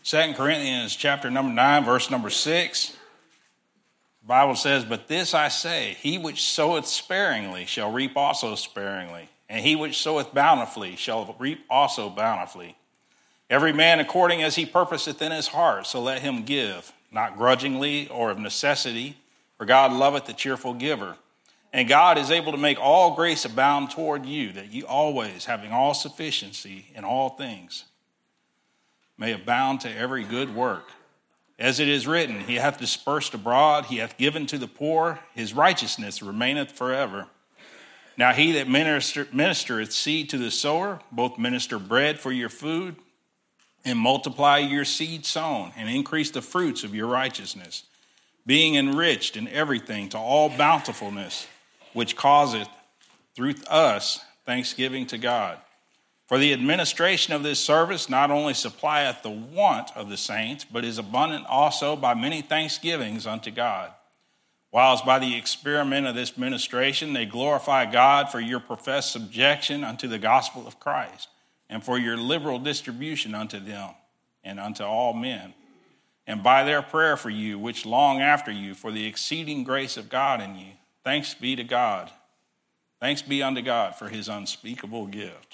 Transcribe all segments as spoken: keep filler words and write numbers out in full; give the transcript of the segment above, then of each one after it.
Second Corinthians chapter number nine, verse number six. The Bible says, "But this I say, he which soweth sparingly shall reap also sparingly, and he which soweth bountifully shall reap also bountifully. Every man according as he purposeth in his heart, so let him give, not grudgingly or of necessity, for God loveth the cheerful giver. And God is able to make all grace abound toward you, that you always, having all sufficiency in all things, may abound to every good work. As it is written, he hath dispersed abroad, he hath given to the poor, his righteousness remaineth forever. Now he that minister, ministereth seed to the sower, both minister bread for your food, and multiply your seed sown, and increase the fruits of your righteousness, being enriched in everything to all bountifulness, which causeth through us thanksgiving to God. For the administration of this service not only supplieth the want of the saints, but is abundant also by many thanksgivings unto God. Whilst by the experiment of this ministration they glorify God for your professed subjection unto the gospel of Christ, and for your liberal distribution unto them and unto all men, and by their prayer for you, which long after you, for the exceeding grace of God in you. Thanks be to God. Thanks be unto God for his unspeakable gift."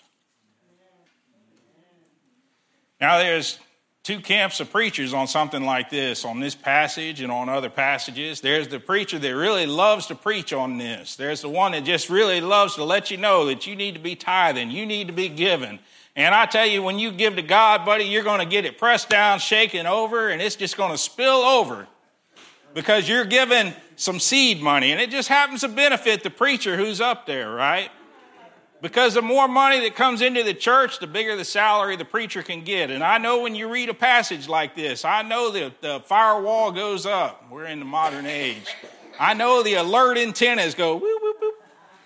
Now there's two camps of preachers on something like this, on this passage and on other passages. There's the preacher that really loves to preach on this. There's the one that just really loves to let you know that you need to be tithing, you need to be giving. And I tell you, when you give to God, buddy, you're going to get it pressed down, shaken over, and it's just going to spill over because you're giving some seed money. And it just happens to benefit the preacher who's up there, right? Because the more money that comes into the church, the bigger the salary the preacher can get. And I know when you read a passage like this, I know that the firewall goes up. We're in the modern age. I know the alert antennas go whoop, whoop, whoop.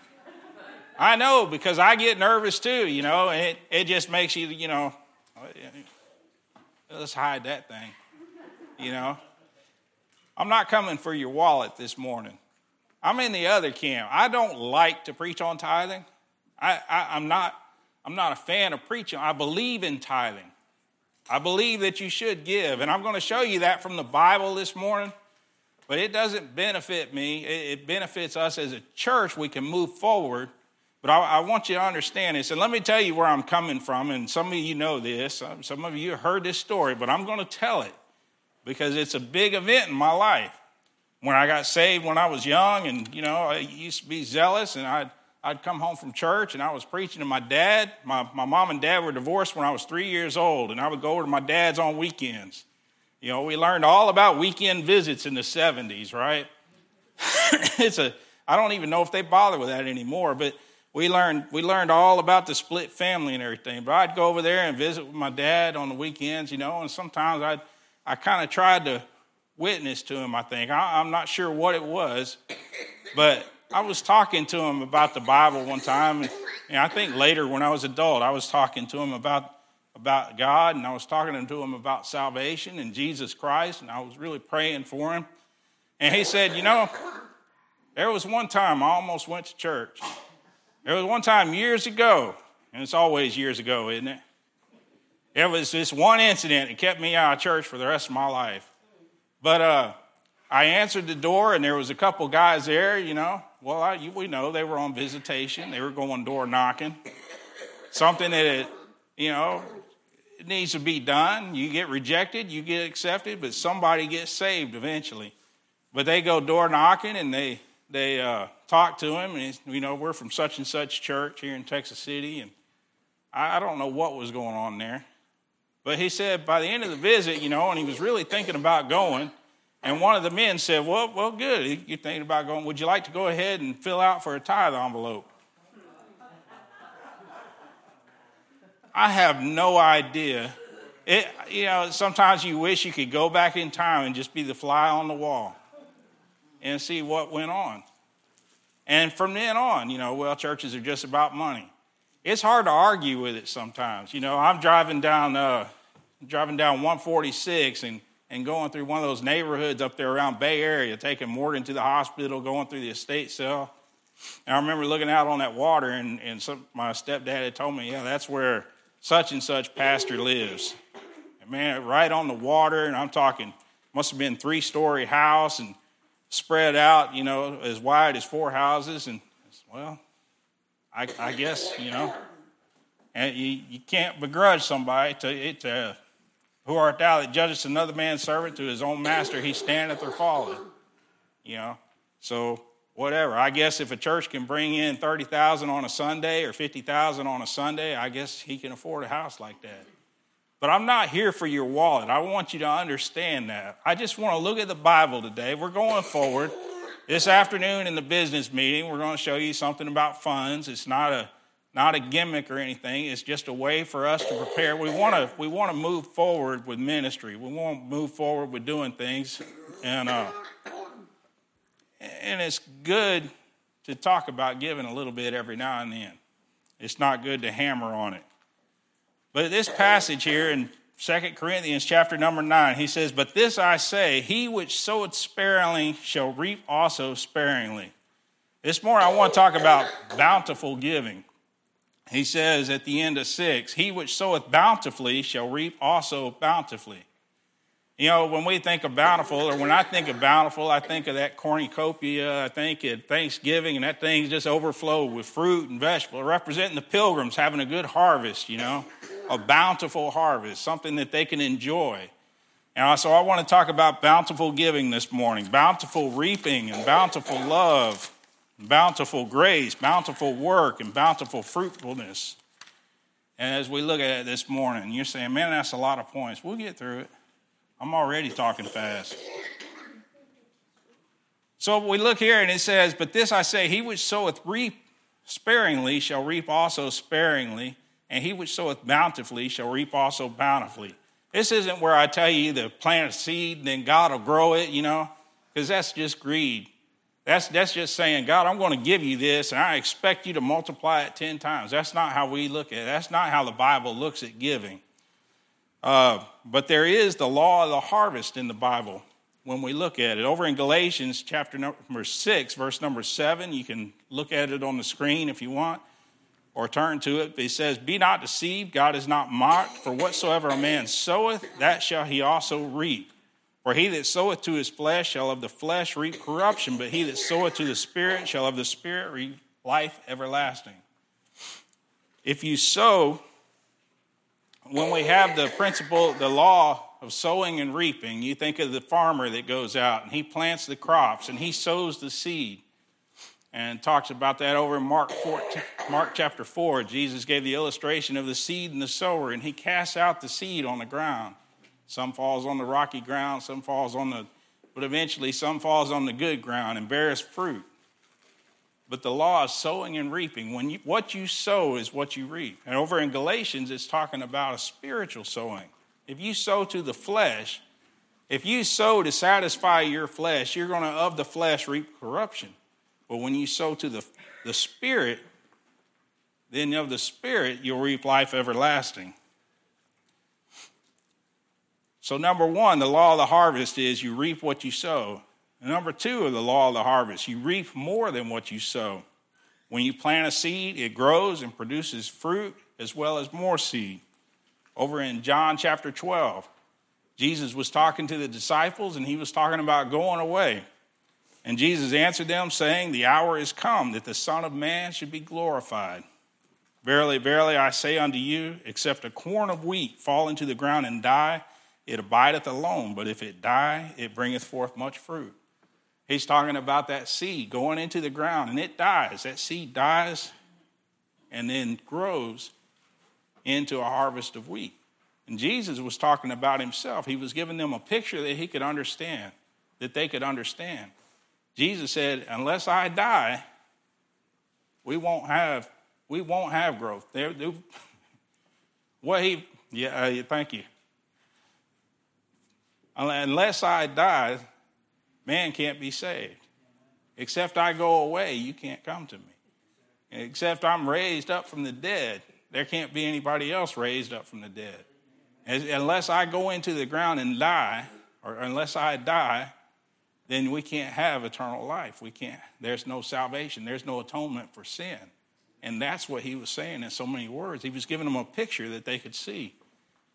I know because I get nervous too, you know, and it, it just makes you, you know, let's hide that thing, you know. I'm not coming for your wallet this morning. I'm in the other camp. I don't like to preach on tithing. I, I, I'm not I'm not a fan of preaching. I believe in tithing. I believe that you should give. And I'm going to show you that from the Bible this morning. But it doesn't benefit me. It, it benefits us as a church. We can move forward. But I, I want you to understand this. And let me tell you where I'm coming from. And some of you know this. Some of you heard this story. But I'm going to tell it because it's a big event in my life. When I got saved when I was young and, you know, I used to be zealous and I'd I'd come home from church and I was preaching to my dad. My, my mom and dad were divorced when I was three years old, and I would go over to my dad's on weekends. You know, we learned all about weekend visits in the seventies, right? it's a, I don't even know if they bother with that anymore, but we learned we learned all about the split family and everything. But I'd go over there and visit with my dad on the weekends, you know, and sometimes I'd, I kind of tried to witness to him, I think. I, I'm not sure what it was, but I was talking to him about the Bible one time, and, and I think later when I was adult, I was talking to him about, about God, and I was talking to him about salvation and Jesus Christ, and I was really praying for him. And he said, you know, there was one time I almost went to church. There was one time years ago, and it's always years ago, isn't it? There was this one incident that kept me out of church for the rest of my life. But uh, I answered the door, and there was a couple guys there, you know. Well, I, you, we know they were on visitation. They were going door knocking. Something that, it, you know, it needs to be done. You get rejected, you get accepted, but somebody gets saved eventually. But they go door knocking, and they they uh, talk to him. And, you know, we're from such and such church here in Texas City. And I, I don't know what was going on there. But he said by the end of the visit, you know, and he was really thinking about going. And one of the men said, well, well, good. You're thinking about going. Would you like to go ahead and fill out for a tithe envelope? I have no idea. It, you know, sometimes you wish you could go back in time and just be the fly on the wall and see what went on. And from then on, you know, well, churches are just about money. It's hard to argue with it sometimes. You know, I'm driving down, uh, driving down one forty-six and and going through one of those neighborhoods up there around Bay Area, taking Morgan to the hospital, going through the estate sale. And I remember looking out on that water, and, and some, my stepdad had told me, yeah, that's where such and such pastor lives. man, right on the water, and I'm talking, must have been three-story house and spread out, you know, as wide as four houses. And, well, I, I guess, you know, and you, you can't begrudge somebody to, it, to who art thou that judgest another man's servant to his own master, he standeth or falleth, you know. So whatever. I guess if a church can bring in thirty thousand on a Sunday or fifty thousand on a Sunday, I guess he can afford a house like that. But I'm not here for your wallet. I want you to understand that. I just want to look at the Bible today. We're going forward. This afternoon in the business meeting, we're going to show you something about funds. It's not a not a gimmick or anything. It's just a way for us to prepare. We want to we want to move forward with ministry. We want to move forward with doing things. And uh, and it's good to talk about giving a little bit every now and then. It's not good to hammer on it. But this passage here in Second Corinthians chapter number nine, he says, "But this I say, he which soweth sparingly shall reap also sparingly." This morning I want to talk about bountiful giving. He says at the end of six, "He which soweth bountifully shall reap also bountifully." You know, when we think of bountiful, or when I think of bountiful, I think of that cornucopia. I think of Thanksgiving, and that thing just overflowed with fruit and vegetables, representing the pilgrims having a good harvest, you know, a bountiful harvest, something that they can enjoy. And so I want to talk about bountiful giving this morning, bountiful reaping and bountiful love, bountiful grace, bountiful work, and bountiful fruitfulness. And as we look at it this morning, you're saying, man, that's a lot of points. We'll get through it. I'm already talking fast. So we look here and it says, "But this I say, he which soweth reap sparingly shall reap also sparingly, and he which soweth bountifully shall reap also bountifully." This isn't where I tell you to plant a seed and then God will grow it, you know, because that's just greed. That's, that's just saying, God, I'm going to give you this, and I expect you to multiply it ten times. That's not how we look at it. That's not how the Bible looks at giving. Uh, but there is the law of the harvest in the Bible when we look at it. Over in Galatians chapter number six, verse number seven, you can look at it on the screen if you want, or turn to it. It says, "Be not deceived, God is not mocked, for whatsoever a man soweth, that shall he also reap. For he that soweth to his flesh shall of the flesh reap corruption, but he that soweth to the Spirit shall of the Spirit reap life everlasting." If you sow, when we have the principle, the law of sowing and reaping, you think of the farmer that goes out and he plants the crops and he sows the seed. And talks about that over in Mark fourteen, Mark chapter four. Jesus gave the illustration of the seed and the sower, and he casts out the seed on the ground. Some falls on the rocky ground, some falls on the, but eventually some falls on the good ground and bears fruit. But the law is sowing and reaping. When you, what you sow is what you reap. And over in Galatians, it's talking about a spiritual sowing. If you sow to the flesh, if you sow to satisfy your flesh, you're going to of the flesh reap corruption. But when you sow to the, the Spirit, then of the Spirit you'll reap life everlasting. So number one, the law of the harvest is you reap what you sow. And number two of the law of the harvest, you reap more than what you sow. When you plant a seed, it grows and produces fruit as well as more seed. Over in John chapter twelve, Jesus was talking to the disciples and he was talking about going away. And Jesus answered them, saying, "The hour is come that the Son of Man should be glorified. Verily, verily, I say unto you, except a corn of wheat fall into the ground and die, it abideth alone. But if it die, it bringeth forth much fruit." He's talking about that seed going into the ground, and it dies. That seed dies and then grows into a harvest of wheat. And Jesus was talking about himself. He was giving them a picture that he could understand, that they could understand. Jesus said, unless I die, we won't have we won't have growth. There, there, what he, yeah, uh, thank you. Unless I die, man can't be saved. Except I go away, you can't come to me. Except I'm raised up from the dead, there can't be anybody else raised up from the dead. As, unless I go into the ground and die, or unless I die, then we can't have eternal life. We can't. There's no salvation. There's no atonement for sin. And that's what he was saying in so many words. He was giving them a picture that they could see.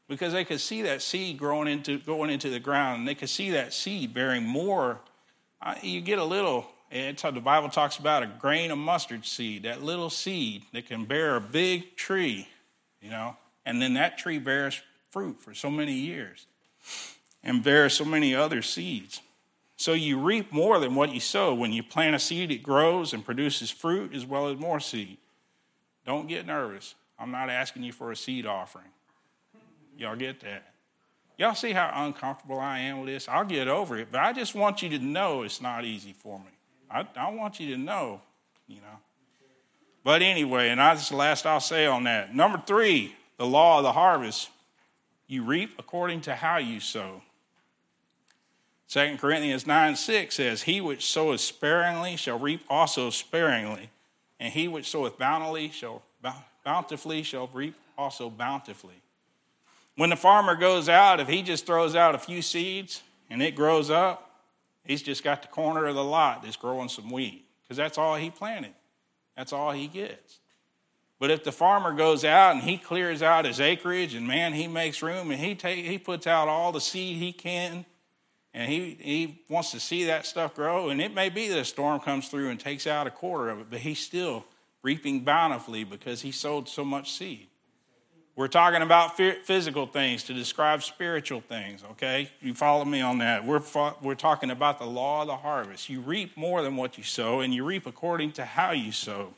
because they could see that seed growing into going into the ground, and they could see that seed bearing more. Uh, you get a little, it's how the Bible talks about a grain of mustard seed, that little seed that can bear a big tree, you know, and then that tree bears fruit for so many years and bears so many other seeds. So you reap more than what you sow. When you plant a seed, it grows and produces fruit as well as more seed. Don't get nervous. I'm not asking you for a seed offering. Y'all get that? Y'all see how uncomfortable I am with this? I'll get over it, but I just want you to know it's not easy for me. I, I want you to know, you know. But anyway, and that's the last I'll say on that. Number three, the law of the harvest. You reap according to how you sow. Second Corinthians nine six says, he which soweth sparingly shall reap also sparingly, and he which soweth bountifully shall, bountifully shall reap also bountifully. When the farmer goes out, if he just throws out a few seeds and it grows up, he's just got the corner of the lot that's growing some wheat, because that's all he planted. That's all he gets. But if the farmer goes out and he clears out his acreage, and man, he makes room, and he take, he puts out all the seed he can, and he, he wants to see that stuff grow, and it may be that a storm comes through and takes out a quarter of it, but he's still reaping bountifully because he sowed so much seed. We're talking about physical things to describe spiritual things, okay? You follow me on that. We're, we're talking about the law of the harvest. You reap more than what you sow, and you reap according to how you sow.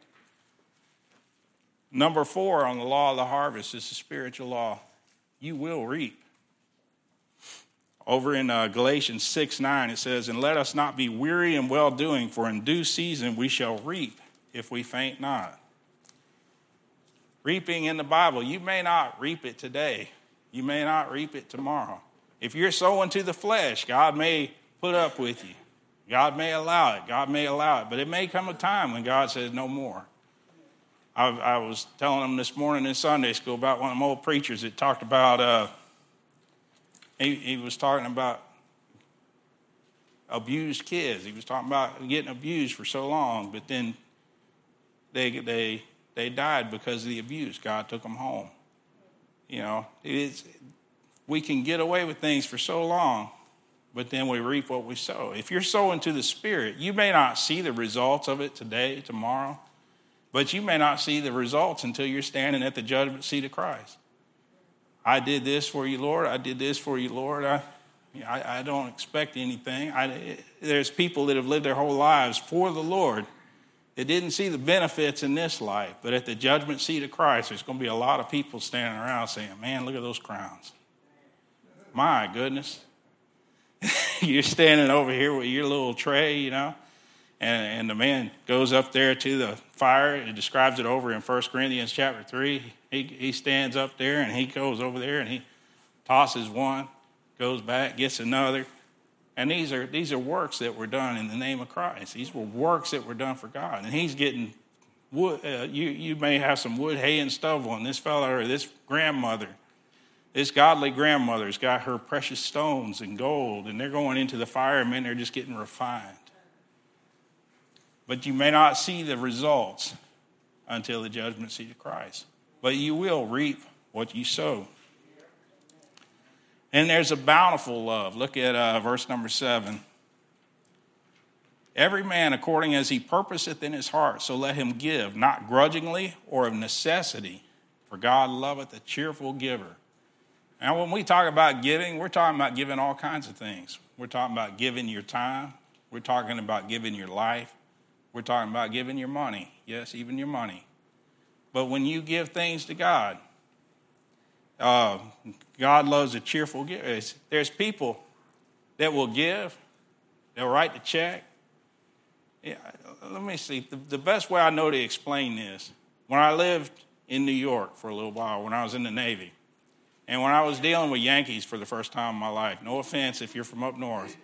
Number four on the law of the harvest is the spiritual law. You will reap. Over in uh, Galatians six nine, it says, and let us not be weary in well-doing, for in due season we shall reap if we faint not. Reaping in the Bible, you may not reap it today. You may not reap it tomorrow. If you're sowing to the flesh, God may put up with you. God may allow it. God may allow it. But it may come a time when God says no more. I, I was telling them this morning in Sunday school about one of them old preachers that talked about, uh, he, he was talking about abused kids. He was talking about getting abused for so long, but then they they... They died because of the abuse. God took them home. You know, it's, we can get away with things for so long, but then we reap what we sow. If you're sowing to the Spirit, you may not see the results of it today, tomorrow, but you may not see the results until you're standing at the judgment seat of Christ. I did this for you, Lord. I did this for you, Lord. I, I, I don't expect anything. I, there's people that have lived their whole lives for the Lord. They didn't see the benefits in this life, but at the judgment seat of Christ, there's going to be a lot of people standing around saying, man, look at those crowns. My goodness. You're standing over here with your little tray, you know, and, and the man goes up there to the fire. It describes it over in First Corinthians chapter three. He, he stands up there, and he goes over there, and he tosses one, goes back, gets another. And these are these are works that were done in the name of Christ. These were works that were done for God. And he's getting wood. Uh, you, you may have some wood, hay, and stubble. And this fellow or this grandmother, this godly grandmother has got her precious stones and gold. And they're going into the fire, and men, they're just getting refined. But you may not see the results until the judgment seat of Christ. But you will reap what you sow. And there's a bountiful love. Look at uh, verse number seven. Every man according as he purposeth in his heart, so let him give, not grudgingly or of necessity, for God loveth a cheerful giver. Now, when we talk about giving, we're talking about giving all kinds of things. We're talking about giving your time. We're talking about giving your life. We're talking about giving your money. Yes, even your money. But when you give things to God, Uh, God loves a cheerful giver. There's people that will give. They'll write the check. Yeah, let me see. The, the best way I know to explain this, when I lived in New York for a little while, when I was in the Navy, and when I was dealing with Yankees for the first time in my life, no offense if you're from up north.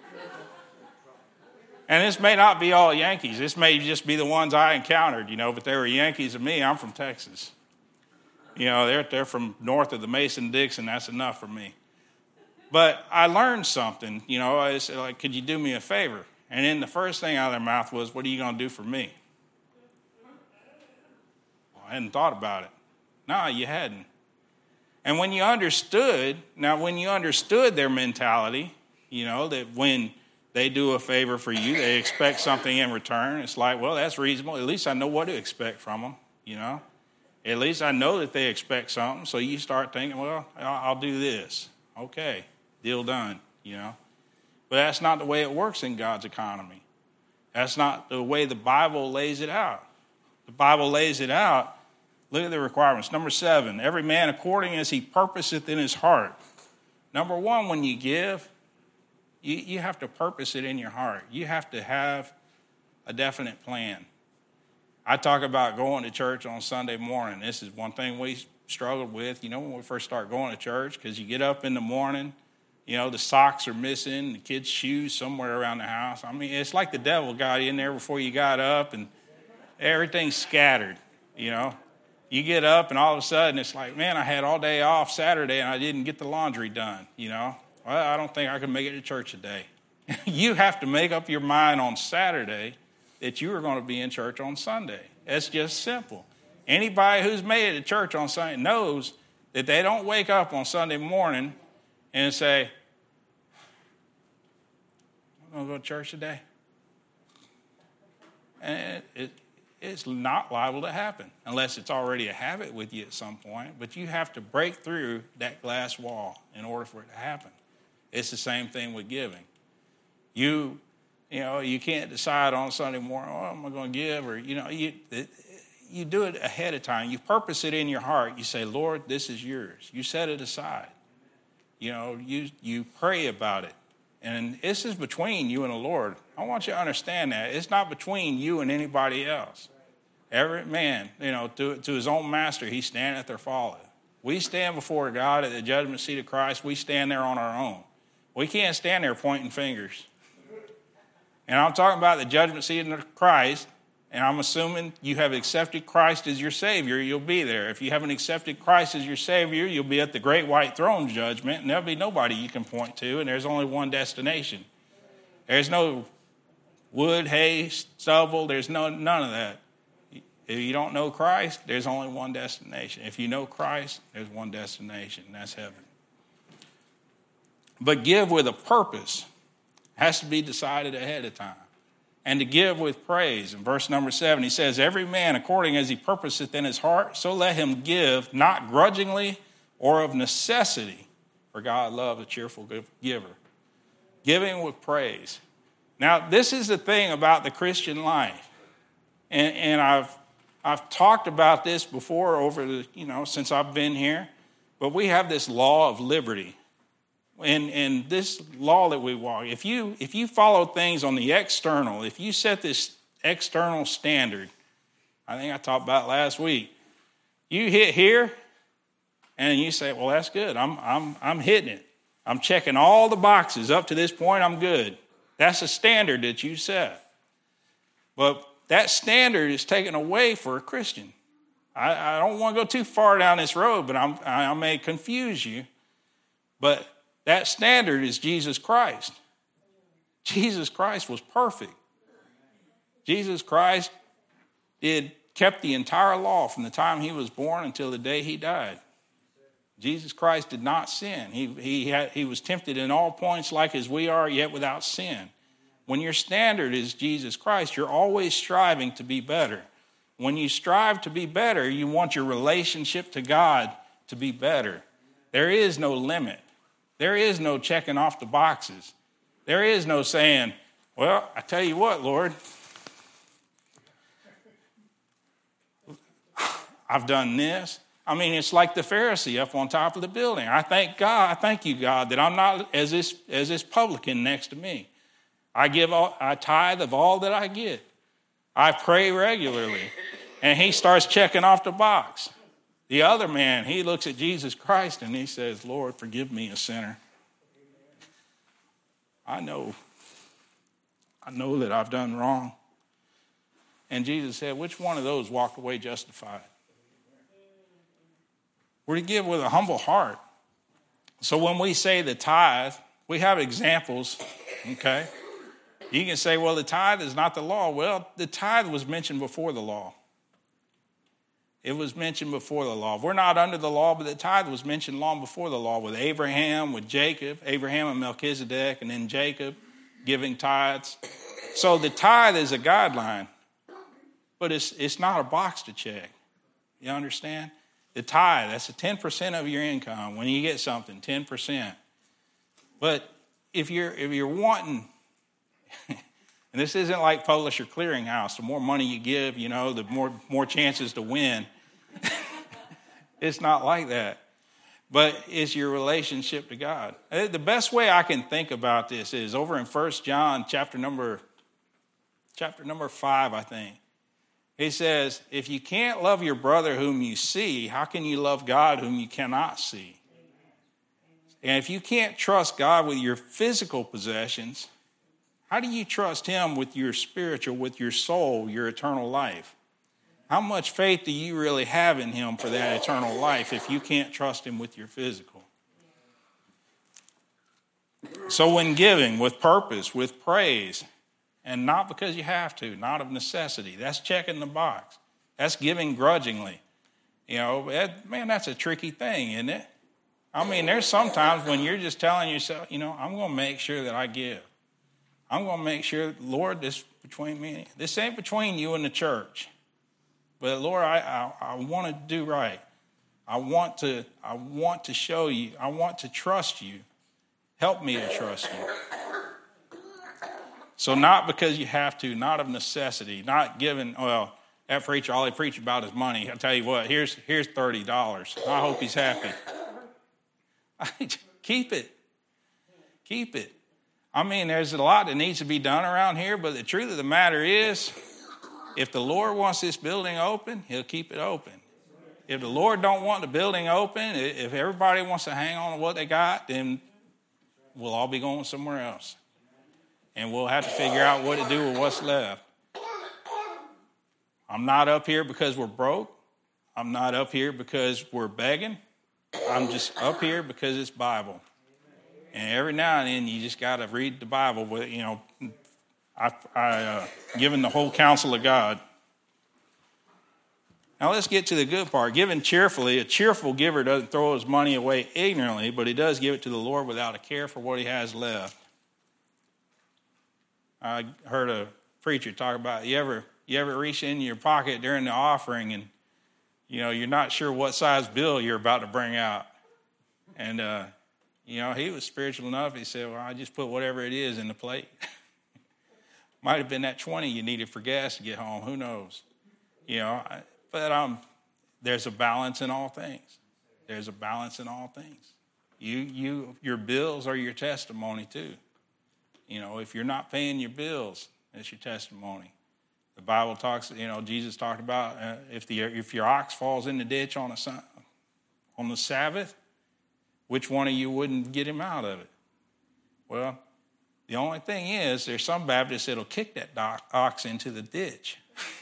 And this may not be all Yankees. This may just be the ones I encountered, you know, but they were Yankees of me. I'm from Texas. You know, they're, they're from north of the Mason-Dixon. That's enough for me. But I learned something. You know, I said, like, could you do me a favor? And then the first thing out of their mouth was, what are you going to do for me? Well, I hadn't thought about it. No, you hadn't. And when you understood, now when you understood their mentality, you know, that when they do a favor for you, they expect something in return. It's like, well, that's reasonable. At least I know what to expect from them, you know. At least I know that they expect something. So you start thinking, well, I'll do this. Okay, deal done, you know. But that's not the way it works in God's economy. That's not the way the Bible lays it out. The Bible lays it out. Look at the requirements. Number seven, every man according as he purposeth in his heart. Number one, when you give, you, you have to purpose it in your heart. You have to have a definite plan. I talk about going to church on Sunday morning. This is one thing we struggled with, you know, when we first start going to church, because you get up in the morning, you know, the socks are missing, the kids' shoes somewhere around the house. I mean, it's like the devil got in there before you got up, and everything's scattered, you know. You get up, and all of a sudden, it's like, man, I had all day off Saturday, and I didn't get the laundry done, you know. Well, I don't think I can make it to church today. You have to make up your mind on Saturday that you are going to be in church on Sunday. It's just simple. Anybody who's made it to church on Sunday knows that they don't wake up on Sunday morning and say, I'm going to go to church today. And it, it, it's not liable to happen unless it's already a habit with you at some point. But you have to break through that glass wall in order for it to happen. It's the same thing with giving. You You know, you can't decide on Sunday morning, oh, am I going to give? Or, you know, you you do it ahead of time. You purpose it in your heart. You say, Lord, this is yours. You set it aside. You know, you you pray about it. And this is between you and the Lord. I want you to understand that. It's not between you and anybody else. Every man, you know, to, to his own master, he standeth or falleth. We stand before God at the judgment seat of Christ. We stand there on our own. We can't stand there pointing fingers. And I'm talking about the judgment seat of Christ, and I'm assuming you have accepted Christ as your Savior, you'll be there. If you haven't accepted Christ as your Savior, you'll be at the great white throne judgment, and there'll be nobody you can point to, and there's only one destination. There's no wood, hay, stubble, there's no none of that. If you don't know Christ, there's only one destination. If you know Christ, there's one destination, and that's heaven. But give with a purpose. Has to be decided ahead of time. And to give with praise. In verse number seven, he says, every man according as he purposeth in his heart, so let him give, not grudgingly or of necessity, for God loves a cheerful giver. Giving with praise. Now, this is the thing about the Christian life. And, and I've I've talked about this before over the, you know, since I've been here. But we have this law of liberty. And, and this law that we walk, if you if you follow things on the external, if you set this external standard, I think I talked about it last week, you hit here, and you say, well, that's good. I'm I'm I'm hitting it. I'm checking all the boxes. Up to this point, I'm good. That's a standard that you set. But that standard is taken away for a Christian. I, I don't want to go too far down this road, but I'm, I may confuse you. But that standard is Jesus Christ. Jesus Christ was perfect. Jesus Christ did kept the entire law from the time he was born until the day he died. Jesus Christ did not sin. He, he, had, he was tempted in all points like as we are, yet without sin. When your standard is Jesus Christ, you're always striving to be better. When you strive to be better, you want your relationship to God to be better. There is no limit. There is no checking off the boxes. There is no saying, well, I tell you what, Lord, I've done this. I mean, it's like the Pharisee up on top of the building. I thank God, I thank you, God, that I'm not as this, as this publican next to me. I give, all, I tithe of all that I get. I pray regularly. And he starts checking off the box. The other man, he looks at Jesus Christ and he says, Lord, forgive me, a sinner. I know, I know that I've done wrong. And Jesus said, which one of those walked away justified? We're to give with a humble heart. So when we say the tithe, we have examples, okay? You can say, well, the tithe is not the law. Well, the tithe was mentioned before the law. It was mentioned before the law. We're not under the law, but the tithe was mentioned long before the law with Abraham, with Jacob, Abraham and Melchizedek, and then Jacob giving tithes. So the tithe is a guideline, but it's it's not a box to check. You understand? The tithe, that's a ten percent of your income. When you get something, ten percent. But if you're if you're wanting, and this isn't like Publisher Clearinghouse, the more money you give, you know, the more more chances to win. It's not like that. But it's your relationship to God. The best way I can think about this is over in First John chapter number chapter number five, I think. He says, if you can't love your brother whom you see, how can you love God whom you cannot see? And if you can't trust God with your physical possessions, how do you trust him with your spiritual, with your soul, your eternal life? How much faith do you really have in him for that eternal life if you can't trust him with your physical? So when giving, with purpose, with praise, and not because you have to, not of necessity, that's checking the box. That's giving grudgingly. You know, that, man, that's a tricky thing, isn't it? I mean, there's sometimes when you're just telling yourself, you know, I'm going to make sure that I give. I'm going to make sure, Lord, this between me, this ain't between you and the church. But Lord, I, I, I want to do right. I want to, I want to show you. I want to trust you. Help me to trust you. So not because you have to, not of necessity, not giving, well, that preacher, all he preached about is money. I'll tell you what, here's, here's thirty dollars. I hope he's happy. Keep it. Keep it. I mean, there's a lot that needs to be done around here, but the truth of the matter is, if the Lord wants this building open, he'll keep it open. If the Lord don't want the building open, if everybody wants to hang on to what they got, then we'll all be going somewhere else. And we'll have to figure out what to do with what's left. I'm not up here because we're broke. I'm not up here because we're begging. I'm just up here because it's Bible. And every now and then you just got to read the Bible with, you know, I, I uh, given the whole counsel of God. Now let's get to the good part. Giving cheerfully, a cheerful giver doesn't throw his money away ignorantly, but he does give it to the Lord without a care for what he has left. I heard a preacher talk about, you ever you ever reach in your pocket during the offering and, you know, you're not sure what size bill you're about to bring out. And, uh, you know, he was spiritual enough. He said, well, I just put whatever it is in the plate. Might have been that twenty you needed for gas to get home. Who knows? You know, but um, there's a balance in all things. There's a balance in all things. You, you, your bills are your testimony too. You know, if you're not paying your bills, that's your testimony. The Bible talks, you know, Jesus talked about uh, if the if your ox falls in the ditch on a on the Sabbath, which one of you wouldn't get him out of it? Well, the only thing is, there's some Baptists that'll kick that ox into the ditch.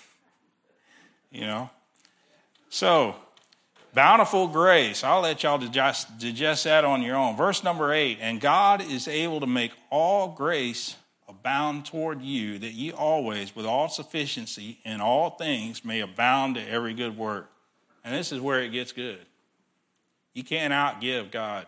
You know? So, bountiful grace. I'll let y'all digest, digest that on your own. Verse number eight, and God is able to make all grace abound toward you, that ye always, with all sufficiency in all things, may abound to every good work. And this is where it gets good. You can't outgive God.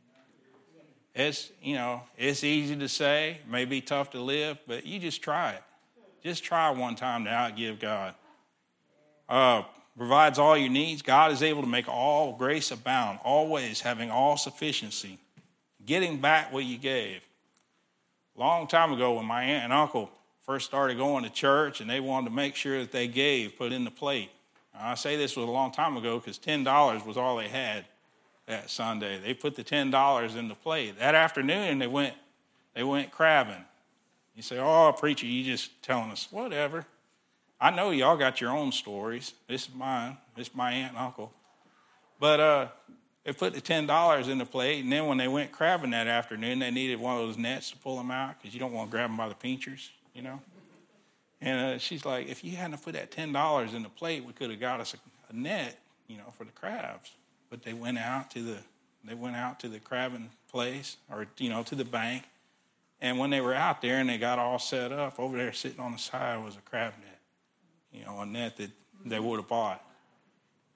It's, you know, it's easy to say, may be tough to live, but you just try it. Just try one time to outgive God. Uh, provides all your needs. God is able to make all grace abound, always having all sufficiency, getting back what you gave. Long time ago when my aunt and uncle first started going to church and they wanted to make sure that they gave, put in the plate. Now, I say this was a long time ago because ten dollars was all they had that Sunday. They put the ten dollars in the plate. That afternoon they went they went crabbing. You say, oh, preacher, you just telling us, whatever. I know y'all got your own stories. This is mine. This is my aunt and uncle. But uh, they put the ten dollars in the plate, and then when they went crabbing that afternoon, they needed one of those nets to pull them out because you don't want to grab them by the pinchers, you know. And uh, she's like, if you hadn't put that ten dollars in the plate, we could have got us a, a net, you know, for the crabs. But they went out to the they went out to the crabbing place, or you know, to the bank. And when they were out there and they got all set up, over there sitting on the side was a crab net, you know, a net that they would have bought.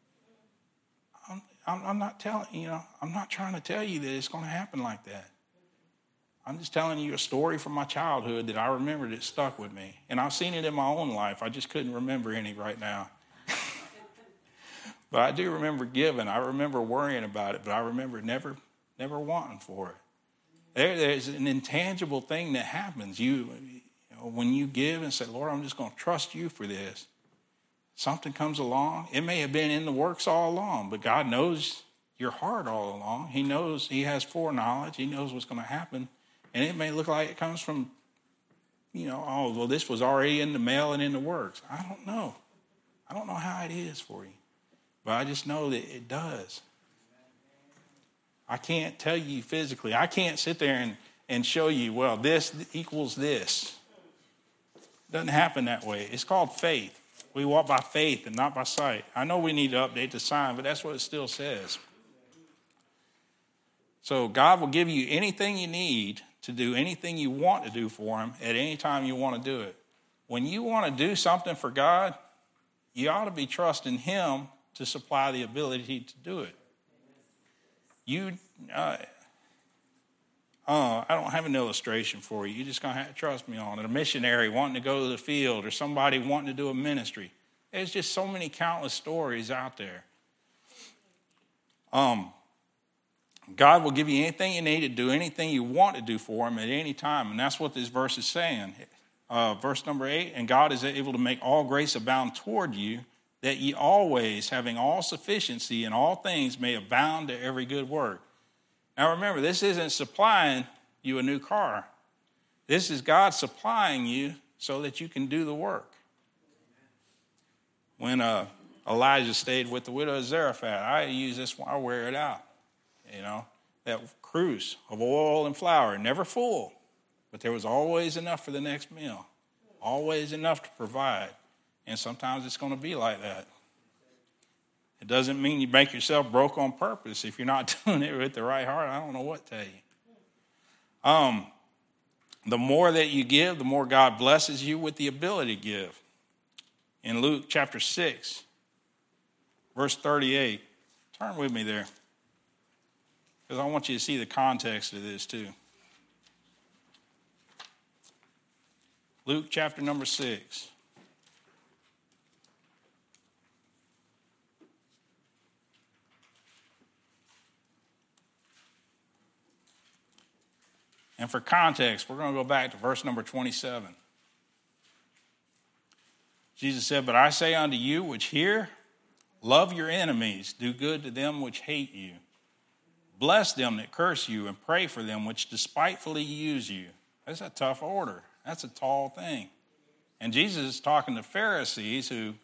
I'm, I'm not telling, you know, I'm not trying to tell you that it's going to happen like that. I'm just telling you a story from my childhood that I remember that stuck with me. And I've seen it in my own life. I just couldn't remember any right now. But I do remember giving. I remember worrying about it, but I remember never, never wanting for it. There, there's an intangible thing that happens. You, you know, when you give and say, Lord, I'm just going to trust you for this. Something comes along. It may have been in the works all along, but God knows your heart all along. He knows, he has foreknowledge. He knows what's going to happen. And it may look like it comes from, you know, oh, well, this was already in the mail and in the works. I don't know. I don't know how it is for you. But I just know that it does. I can't tell you physically. I can't sit there and, and show you, well, this equals this. It doesn't happen that way. It's called faith. We walk by faith and not by sight. I know we need to update the sign, but that's what it still says. So God will give you anything you need to do anything you want to do for him at any time you want to do it. When you want to do something for God, you ought to be trusting him to supply the ability to do it. You, uh, uh, I don't have an illustration for you. You're just going to have to trust me on it. A missionary wanting to go to the field or somebody wanting to do a ministry. There's just so many countless stories out there. Um, God will give you anything you need to do, anything you want to do for him at any time. And that's what this verse is saying. Uh, verse number eight, and God is able to make all grace abound toward you, that ye always, having all sufficiency in all things, may abound to every good work. Now remember, this isn't supplying you a new car. This is God supplying you so that you can do the work. When uh, Elijah stayed with the widow of Zarephath, I use this one, I wear it out. You know, that cruse of oil and flour, never full, but there was always enough for the next meal, always enough to provide. And sometimes it's going to be like that. It doesn't mean you make yourself broke on purpose. If you're not doing it with the right heart, I don't know what to tell you. Um, the more that you give, the more God blesses you with the ability to give. In Luke chapter six, verse thirty-eight, turn with me there, because I want you to see the context of this too. Luke chapter number six. And for context, we're going to go back to verse number twenty-seven. Jesus said, but I say unto you which hear, love your enemies, do good to them which hate you. Bless them that curse you, and pray for them which despitefully use you. That's a tough order. That's a tall thing. And Jesus is talking to Pharisees who,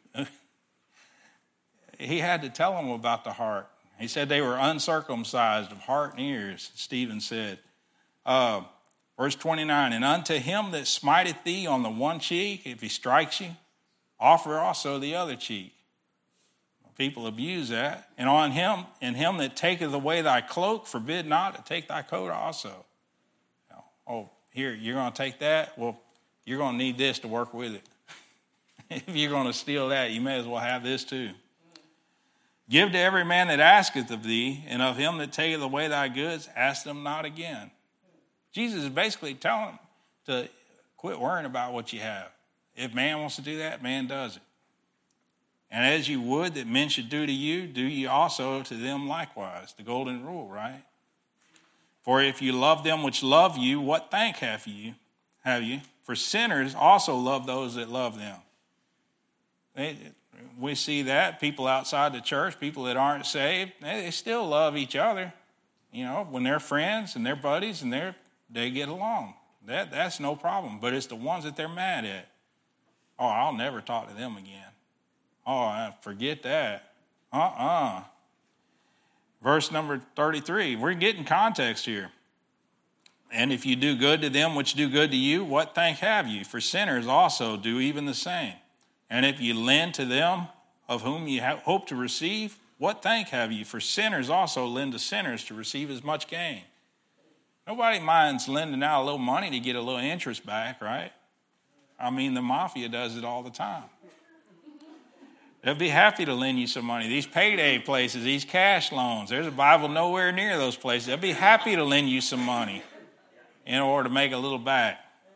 he had to tell them about the heart. He said they were uncircumcised of heart and ears, Stephen said. Uh, verse twenty-nine, and unto him that smiteth thee on the one cheek, if he strikes you, offer also the other cheek. People abuse that. And on him, and him that taketh away thy cloak, forbid not to take thy coat also. You know, oh, here, you're going to take that? Well, you're going to need this to work with it. If you're going to steal that, you may as well have this too. Give to every man that asketh of thee, and of him that taketh away thy goods, ask them not again. Jesus is basically telling them to quit worrying about what you have. If man wants to do that, man does it. And as you would that men should do to you, do ye also to them likewise. The golden rule, right? For if you love them which love you, what thank have you? Have you? For sinners also love those that love them. They, we see that people outside the church, people that aren't saved, they, they still love each other. You know, when they're friends and they're buddies and they're they get along. That that's no problem. But it's the ones that they're mad at. Oh, I'll never talk to them again. Oh, forget that. Uh-uh. Verse number thirty-three, we're getting context here. And if you do good to them which do good to you, what thank have you? For sinners also do even the same. And if you lend to them of whom you hope to receive, what thank have you? For sinners also lend to sinners to receive as much gain. Nobody minds lending out a little money to get a little interest back, right? I mean, the mafia does it all the time. They'll be happy to lend you some money. These payday places, these cash loans, there's a Bible nowhere near those places. They'll be happy to lend you some money in order to make a little back.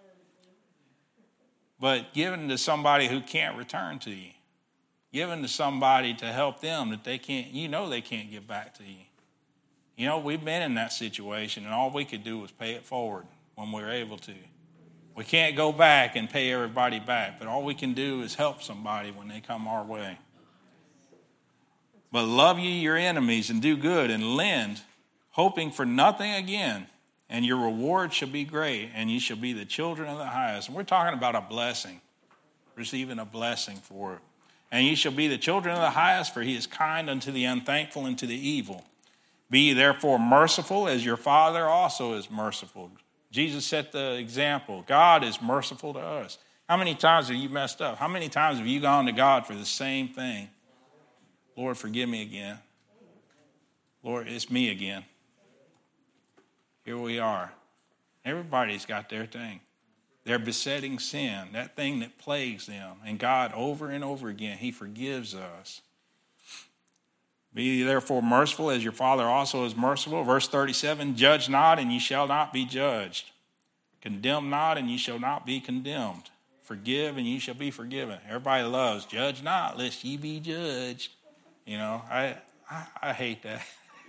But given to somebody who can't return to you, given to somebody to help them that they can't, you know they can't give back to you. You know, we've been in that situation, and all we could do was pay it forward when we were able to. We can't go back and pay everybody back, but all we can do is help somebody when they come our way. But love ye your enemies and do good and lend, hoping for nothing again, and your reward shall be great, and ye shall be the children of the highest. And we're talking about a blessing, receiving a blessing for it. And ye shall be the children of the highest, for he is kind unto the unthankful and to the evil. Be ye therefore merciful, as your Father also is merciful. Jesus set the example. God is merciful to us. How many times have you messed up? How many times have you gone to God for the same thing? Lord, forgive me again. Lord, it's me again. Here we are. Everybody's got their thing. Their besetting sin, that thing that plagues them. And God, over and over again, he forgives us. Be therefore merciful, as your Father also is merciful. Verse thirty-seven, judge not, and ye shall not be judged. Condemn not, and ye shall not be condemned. Forgive, and ye shall be forgiven. Everybody loves, judge not, lest ye be judged. You know, I I, I hate that.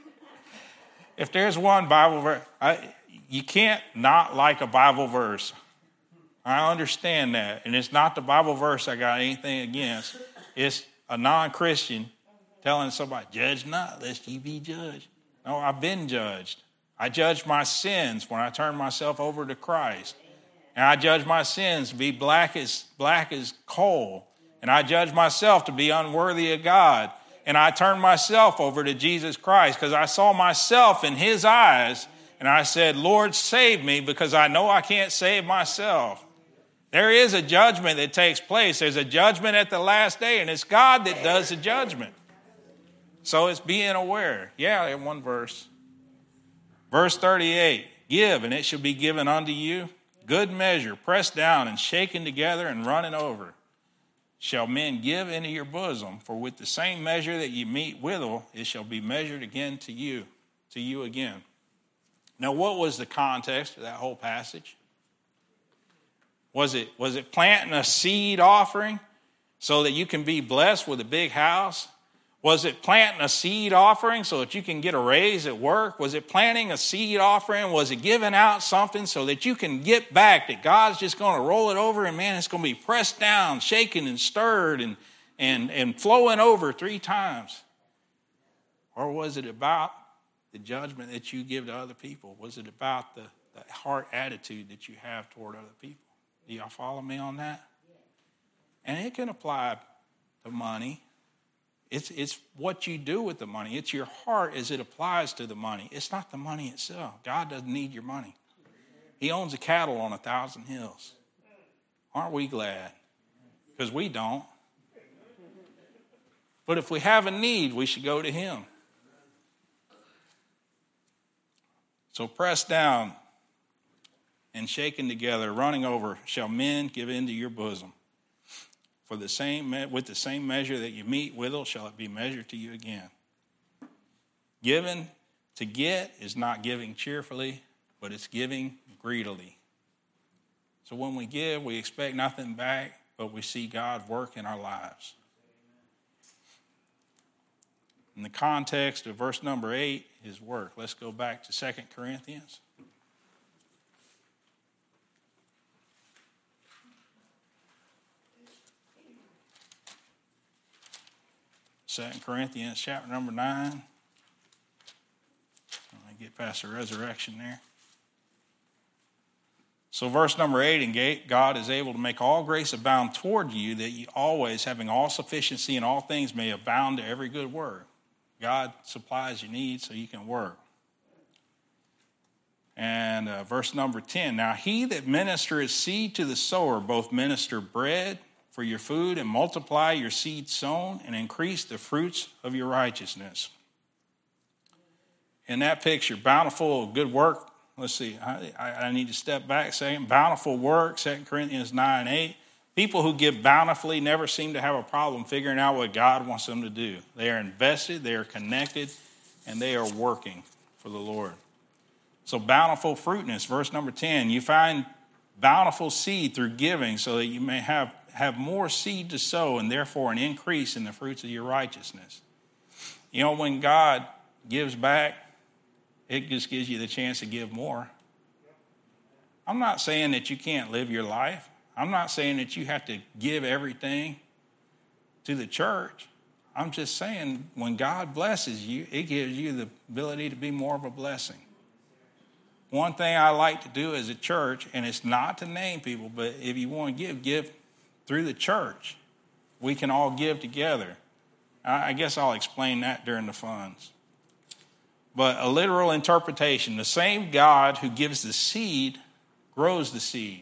If there's one Bible verse, I, you can't not like a Bible verse. I understand that. And it's not the Bible verse I got anything against. It's a non-Christian telling somebody, judge not, lest ye be judged. No, I've been judged. I judged my sins when I turned myself over to Christ. And I judged my sins to be black as black as coal. And I judged myself to be unworthy of God. And I turned myself over to Jesus Christ because I saw myself in his eyes. And I said, Lord, save me because I know I can't save myself. There is a judgment that takes place. There's a judgment at the last day, and it's God that does the judgment. So it's being aware. Yeah, in one verse. Verse thirty-eight, give, and it shall be given unto you. Good measure, pressed down and shaken together and running over. Shall men give into your bosom, for with the same measure that ye meet withal, it shall be measured again to you, to you again. Now, what was the context of that whole passage? Was it, was it planting a seed offering so that you can be blessed with a big house? Was it planting a seed offering so that you can get a raise at work? Was it planting a seed offering? Was it giving out something so that you can get back, that God's just going to roll it over and, man, it's going to be pressed down, shaken and stirred and, and, and flowing over three times? Or was it about the judgment that you give to other people? Was it about the, the heart attitude that you have toward other people? Do y'all follow me on that? And it can apply to money. It's, it's what you do with the money. It's your heart as it applies to the money. It's not the money itself. God doesn't need your money. He owns the cattle on a thousand hills. Aren't we glad? Because we don't. But if we have a need, we should go to him. So pressed down and shaken together, running over, shall men give into your bosom. For the same, with the same measure that you meet withal, shall it be measured to you again. Given to get is not giving cheerfully, but it's giving greedily. So when we give, we expect nothing back, but we see God work in our lives. In the context of verse number eight, his work. Let's go back to Second Corinthians. Second Corinthians chapter number nine. Let me get past the resurrection there. So verse number eight, and God is able to make all grace abound toward you, that ye always, having all sufficiency in all things, may abound to every good work. God supplies your needs so you can work. And uh, verse number ten, now he that ministereth seed to the sower, both minister bread for your food, and multiply your seed sown, and increase the fruits of your righteousness. In that picture, bountiful, good work. Let's see, I, I need to step back a second. Bountiful work, Second Corinthians nine eight. People who give bountifully never seem to have a problem figuring out what God wants them to do. They are invested, they are connected, and they are working for the Lord. So bountiful fruitfulness, verse number ten, you find bountiful seed through giving so that you may have, have more seed to sow and therefore an increase in the fruits of your righteousness. You know, when God gives back, it just gives you the chance to give more. I'm not saying that you can't live your life. I'm not saying that you have to give everything to the church. I'm just saying when God blesses you, it gives you the ability to be more of a blessing. One thing I like to do as a church, and it's not to name people, but if you want to give, give through the church. We can all give together. I guess I'll explain that during the funds. But a literal interpretation, the same God who gives the seed grows the seed.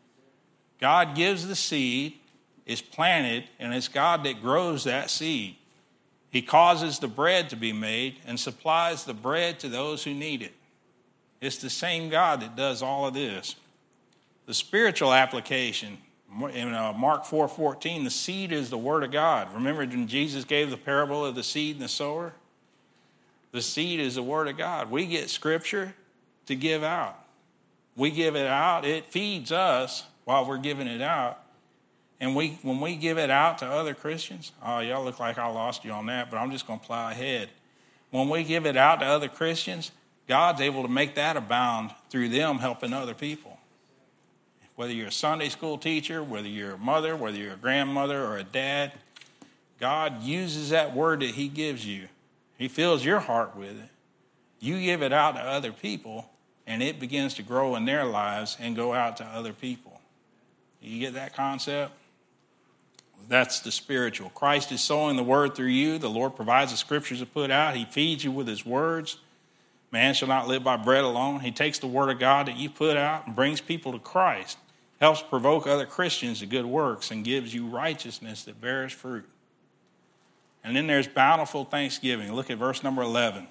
God gives the seed, is planted, and it's God that grows that seed. He causes the bread to be made and supplies the bread to those who need it. It's the same God that does all of this. The spiritual application, in Mark four fourteen, the seed is the word of God. Remember when Jesus gave the parable of the seed and the sower? The seed is the word of God. We get scripture to give out. We give it out. It feeds us while we're giving it out. And we, when we give it out to other Christians, oh, y'all look like I lost you on that, but I'm just going to plow ahead. When we give it out to other Christians, God's able to make that abound through them helping other people. Whether you're a Sunday school teacher, whether you're a mother, whether you're a grandmother or a dad, God uses that word that he gives you. He fills your heart with it. You give it out to other people, and it begins to grow in their lives and go out to other people. You get that concept? That's the spiritual. Christ is sowing the word through you. The Lord provides the scriptures to put out. He feeds you with his words. Man shall not live by bread alone. He takes the word of God that you put out and brings people to Christ, helps provoke other Christians to good works, and gives you righteousness that bears fruit. And then there's bountiful thanksgiving. Look at verse number eleven.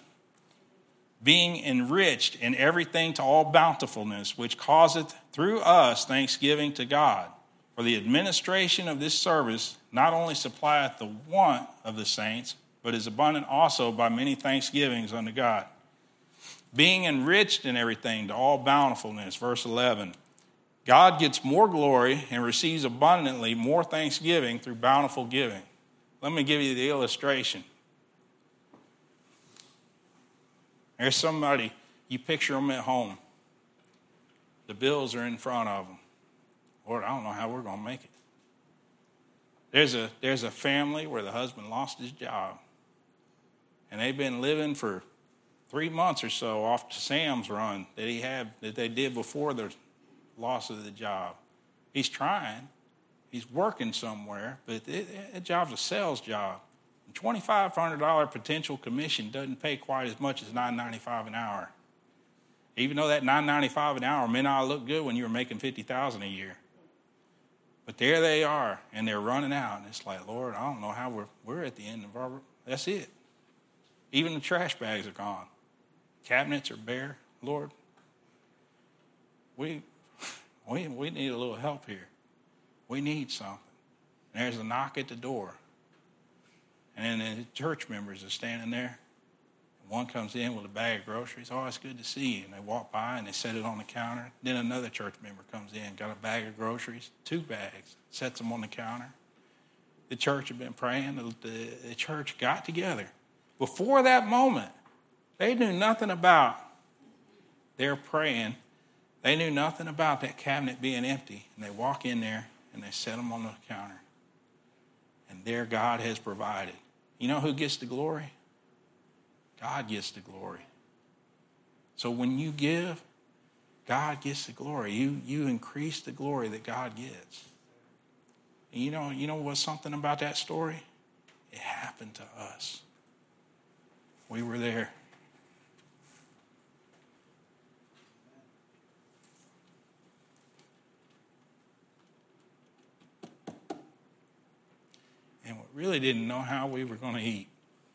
Being enriched in everything to all bountifulness, which causeth through us thanksgiving to God. For the administration of this service not only supplieth the want of the saints, but is abundant also by many thanksgivings unto God. Being enriched in everything to all bountifulness, verse eleven. God gets more glory and receives abundantly more thanksgiving through bountiful giving. Let me give you the illustration. There's somebody, you picture them at home. The bills are in front of them. Lord, I don't know how we're going to make it. There's a, there's a family where the husband lost his job. And they've been living for three months or so off the Sam's run that he had, that they did before the loss of the job. He's trying. He's working somewhere, but it, it, job's a sales job. twenty-five hundred dollars potential commission doesn't pay quite as much as nine ninety-five an hour. Even though that nine ninety-five an hour may not look good when you were making fifty thousand dollars a year. But there they are, and they're running out. And it's like, Lord, I don't know how we're, we're at the end of our, that's it. Even the trash bags are gone. Cabinets are bare. Lord, we, we, we need a little help here. We need something. And there's a knock at the door. And then the church members are standing there. One comes in with a bag of groceries. Oh, it's good to see you. And they walk by and they set it on the counter. Then another church member comes in, got a bag of groceries, two bags, sets them on the counter. The church had been praying. The, the, the church got together. Before that moment, they knew nothing about their praying. They knew nothing about that cabinet being empty. And they walk in there and they set them on the counter. And there God has provided. You know who gets the glory? God gets the glory. So when you give, God gets the glory. You, you increase the glory that God gets. And you know, you know what's something about that story? It happened to us. We were there. And we really didn't know how we were going to eat.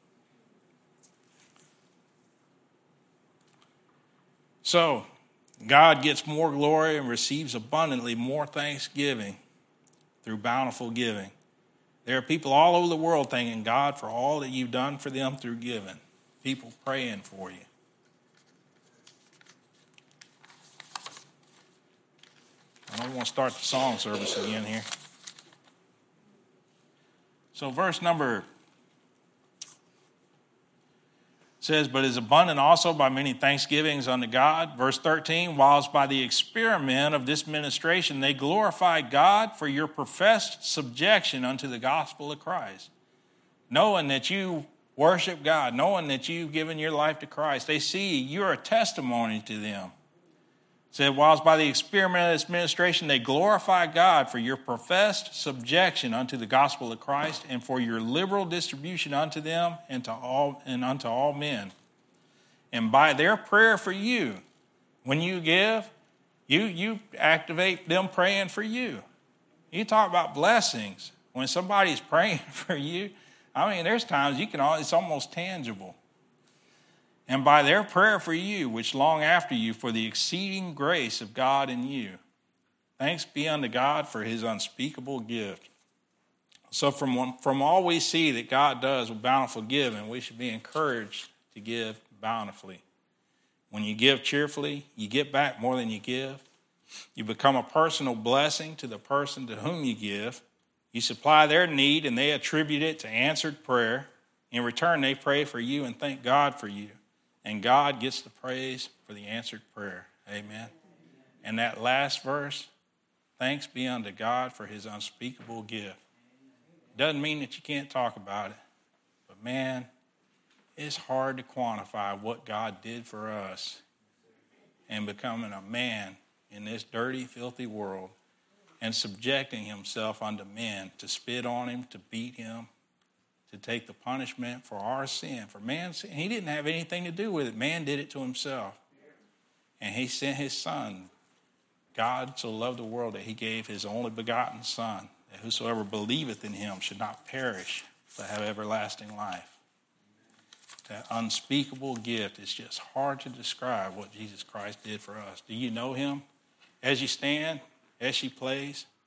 So, God gets more glory and receives abundantly more thanksgiving through bountiful giving. There are people all over the world thanking God for all that you've done for them through giving. People praying for you. I don't want to start the song service again here. So verse number says, but is abundant also by many thanksgivings unto God. Verse thirteen, whilst by the experiment of this ministration they glorified God for your professed subjection unto the gospel of Christ. Knowing that you worship God, knowing that you've given your life to Christ, they see you're a testimony to them. It said, whilst by the experiment of this ministration they glorify God for your professed subjection unto the gospel of Christ and for your liberal distribution unto them and to all and unto all men. And by their prayer for you, when you give, you, you activate them praying for you. You talk about blessings. When somebody's praying for you, I mean, there's times you can, it's almost tangible. And by their prayer for you, which long after you, for the exceeding grace of God in you. Thanks be unto God for his unspeakable gift. So from, from all we see that God does with bountiful giving, we should be encouraged to give bountifully. When you give cheerfully, you get back more than you give. You become a personal blessing to the person to whom you give. You supply their need and they attribute it to answered prayer. In return, they pray for you and thank God for you. And God gets the praise for the answered prayer. Amen. And that last verse, thanks be unto God for his unspeakable gift. Doesn't mean that you can't talk about it. But man, it's hard to quantify what God did for us and becoming a man in this dirty, filthy world and subjecting himself unto men to spit on him, to beat him, to take the punishment for our sin, for man's sin. He didn't have anything to do with it. Man did it to himself. And he sent his son. God so loved the world that he gave his only begotten son, that whosoever believeth in him should not perish, but have everlasting life. That unspeakable gift is just hard to describe what Jesus Christ did for us. Do you know him? As you stand, as she plays,